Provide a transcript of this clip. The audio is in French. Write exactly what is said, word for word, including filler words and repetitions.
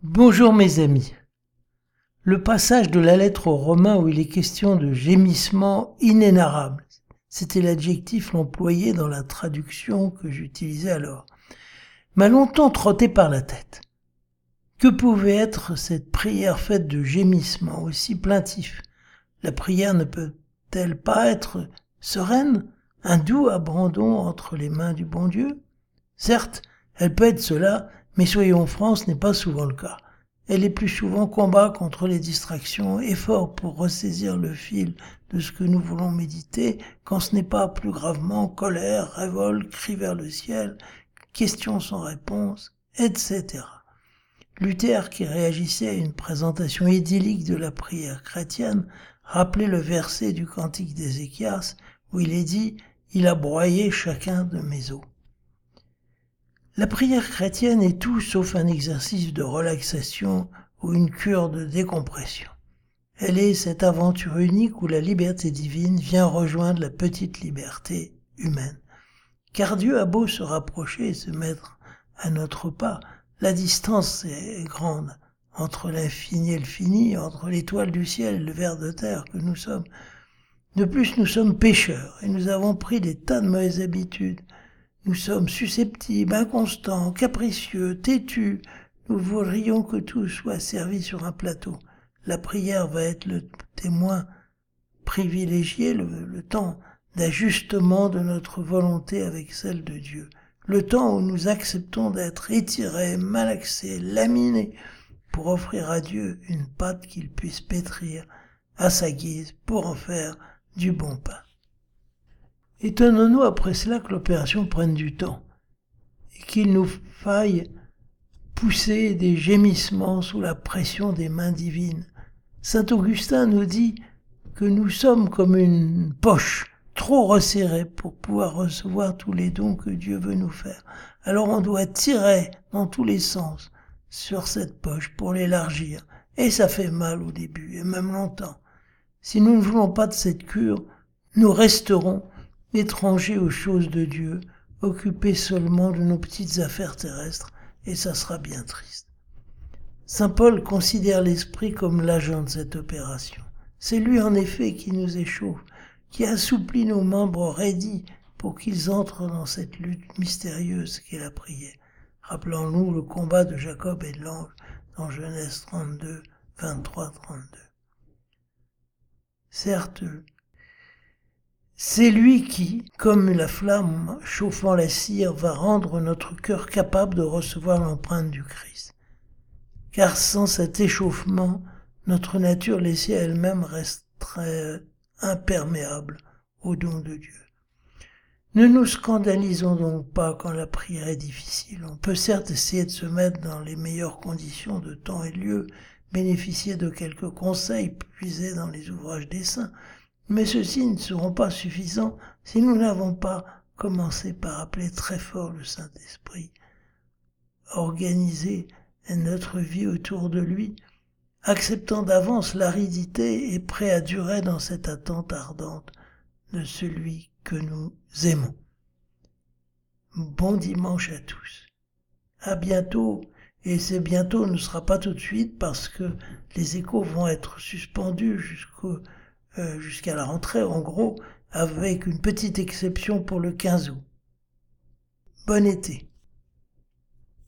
Bonjour mes amis. Le passage de la lettre aux Romains où il est question de gémissement inénarrable, c'était l'adjectif employé dans la traduction que j'utilisais alors, m'a longtemps trotté par la tête. Que pouvait être cette prière faite de gémissements aussi plaintifs? La prière ne peut-elle pas être sereine, un doux abandon entre les mains du bon Dieu? Certes, elle peut être cela, mais soyons francs, ce n'est pas souvent le cas. Elle est plus souvent combat contre les distractions, effort pour ressaisir le fil de ce que nous voulons méditer, quand ce n'est pas plus gravement colère, révolte, cri vers le ciel, questions sans réponse, et cetera. Luther, qui réagissait à une présentation idyllique de la prière chrétienne, rappelait le verset du cantique d'Ézéchias où il est dit « Il a broyé chacun de mes os ». La prière chrétienne est tout sauf un exercice de relaxation ou une cure de décompression. Elle est cette aventure unique où la liberté divine vient rejoindre la petite liberté humaine. Car Dieu a beau se rapprocher et se mettre à notre pas, la distance est grande entre l'infini et le fini, entre l'étoile du ciel et le ver de terre que nous sommes. De plus, nous sommes pécheurs et nous avons pris des tas de mauvaises habitudes. Nous sommes susceptibles, inconstants, capricieux, têtus. Nous voudrions que tout soit servi sur un plateau. La prière va être le témoin privilégié, le, le temps d'ajustement de notre volonté avec celle de Dieu. Le temps où nous acceptons d'être étirés, malaxés, laminés, pour offrir à Dieu une pâte qu'il puisse pétrir à sa guise pour en faire du bon pain. Étonnons-nous après cela que l'opération prenne du temps et qu'il nous faille pousser des gémissements sous la pression des mains divines. Saint Augustin nous dit que nous sommes comme une poche trop resserrée pour pouvoir recevoir tous les dons que Dieu veut nous faire. Alors on doit tirer dans tous les sens sur cette poche pour l'élargir. Et ça fait mal au début, et même longtemps. Si nous ne voulons pas de cette cure, nous resterons étrangers aux choses de Dieu, occupés seulement de nos petites affaires terrestres, et ça sera bien triste. Saint Paul considère l'esprit comme l'agent de cette opération. C'est lui en effet qui nous échauffe, qui assouplit nos membres raidis pour qu'ils entrent dans cette lutte mystérieuse qu'est la prière. Rappelons-nous le combat de Jacob et de l'ange dans Genèse trente-deux, vingt-trois à trente-deux. Certes, c'est lui qui, comme la flamme chauffant la cire, va rendre notre cœur capable de recevoir l'empreinte du Christ. Car sans cet échauffement, notre nature laissée elle-même resterait imperméable au don de Dieu. Ne nous scandalisons donc pas quand la prière est difficile. On peut certes essayer de se mettre dans les meilleures conditions de temps et de lieu, bénéficier de quelques conseils puisés dans les ouvrages des saints, mais ceux-ci ne seront pas suffisants si nous n'avons pas commencé par appeler très fort le Saint-Esprit, organiser notre vie autour de lui, acceptant d'avance l'aridité et prêt à durer dans cette attente ardente de celui que nous aimons. Bon dimanche à tous. À bientôt, et ce bientôt ne sera pas tout de suite parce que les échos vont être suspendus jusqu'au Euh, jusqu'à la rentrée, en gros, avec une petite exception pour le quinze août. Bon été.